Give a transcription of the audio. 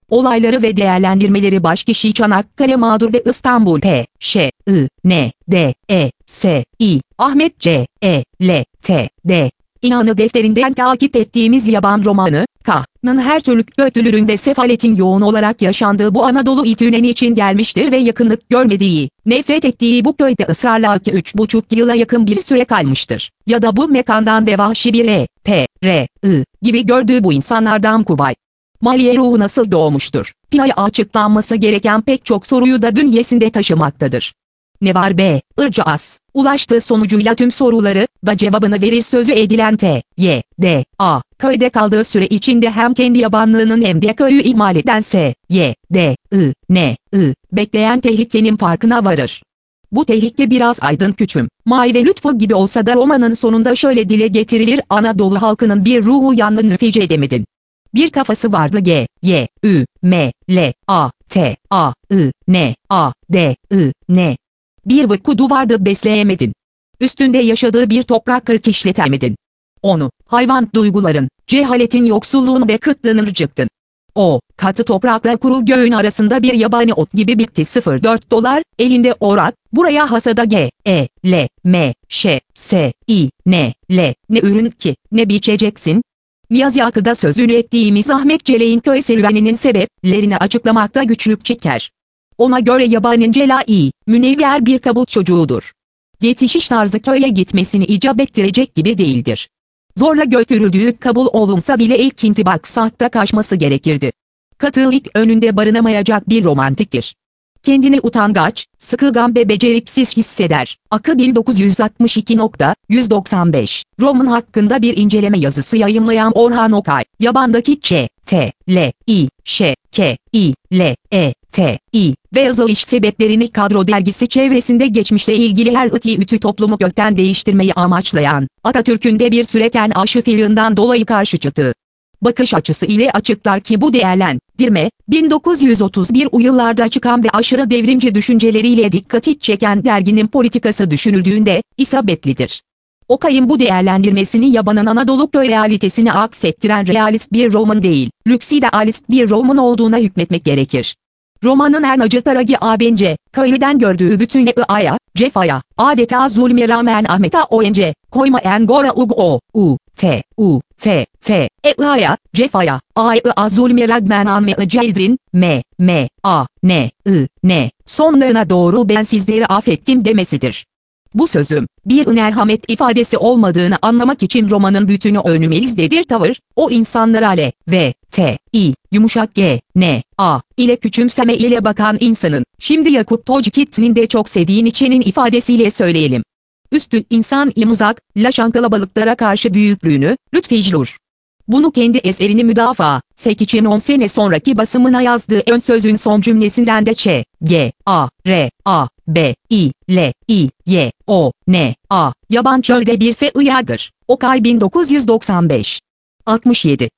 Olayları ve değerlendirmeleri başkişi Çanakkale mağdur ve İstanbul P. Ş. I. N. D. E. S. İ. Ahmet C. E. L. T. D. İnanı defterinden takip ettiğimiz yaban romanı, K'nın her türlü kötülüğün ve sefaletin yoğun olarak yaşandığı bu Anadolu itüneni için gelmiştir ve yakınlık görmediği, nefret ettiği bu köyde ısrarla 2,5 yıla yakın bir süre kalmıştır. Ya da bu mekandan ve vahşi bir P. R. I. gibi gördüğü bu insanlardan Kubay Maliye ruhu nasıl doğmuştur? Pina'ya açıklanması gereken pek çok soruyu da bünyesinde taşımaktadır. Ne var B. Ircağız, ulaştığı sonucuyla tüm soruları da cevabını verir sözü edilen T. Y. D. A. Köyde kaldığı süre içinde hem kendi yabanlığının hem de köyü ihmal eden S. Y. D. I. N. I. Bekleyen tehlikenin farkına varır. Bu tehlike biraz Aydın Küçüm, May ve Lütfü gibi olsa da romanın sonunda şöyle dile getirilir: Anadolu halkının bir ruhu yanını nüfece edemedin. Bir kafası vardı G, Y, Ü, M, L, A, T, A, I, N, A, D, I, N. Bir vıkudu vardı besleyemedin. Üstünde yaşadığı bir toprak kırk işletemedin. Onu, hayvan duyguların, cehaletin yoksulluğunu ve kıtlığını rıcıktın. O, katı toprakla kuru göğün arasında bir yabani ot gibi bitti. $0.4, elinde orak, buraya hasada G, E, L, M, Ş, S, İ, N, L, ne ürün ki, ne biçeceksin? Niyazi Akı'da sözünü ettiğimiz Ahmet Cele'in köy serüveninin sebeplerini açıklamakta güçlük çeker. Ona göre yabanin Celai, münevver bir kabul çocuğudur. Yetişiş tarzı köye gitmesini icap ettirecek gibi değildir. Zorla götürüldüğü kabul olunsa bile ilk intibak sahte kaçması gerekirdi. Katılık önünde barınamayacak bir romantiktir. Kendini utangaç, sıkılgan ve beceriksiz hisseder. Akı 1962.195. Roman hakkında bir inceleme yazısı yayımlayan Orhan Okay, yabandaki Ç, T, L, İ, Ş, K, İ, L, E, T, İ ve yazılış sebeplerini Kadro dergisi çevresinde geçmişle ilgili her ütü toplumu kökten değiştirmeyi amaçlayan, Atatürk'ün de bir süreken aşıfılığından dolayı karşı çıktığı bakış açısı ile açıklar ki bu değerlendirme, 1931 yıllarda çıkan ve aşırı devrimci düşünceleriyle dikkati çeken derginin politikası düşünüldüğünde isabetlidir. Okay'ın bu değerlendirmesini yabanın Anadolu köy realitesini aksettiren realist bir roman değil, lüks idealist bir roman olduğuna hükmetmek gerekir. Romanın en acı tarafı bence, köylüden gördüğü bütün ıaya, cefaya, adeta zulme rağmen Ahmet'a oyunca, koyma en gora T, U, F, ıaya, cefaya, zulme rağmen Ahmet'ı celdrin, N, sonlarına doğru ben sizleri affettim demesidir. Bu sözüm, bir merhamet ifadesi olmadığını anlamak için romanın bütünü önümüzdedir tavır, o insanlara L, V, T, I, yumuşak G, N, A, ile küçümseme ile bakan insanın, şimdi Yakup Tocqueville'in de çok sevdiği Nietzsche'nin ifadesiyle söyleyelim. Üstün insan imuzak, laşan kalabalıklara karşı büyüklüğünü, lütfeclur. Bunu kendi eserini müdafaa, için 10 sene sonraki basımına yazdığı ön sözün son cümlesinden de Ç, G, A, R, A, B, I, L, I, Y, O, N, A, yaban çölde bir feyyadır. Okay 1995. 67.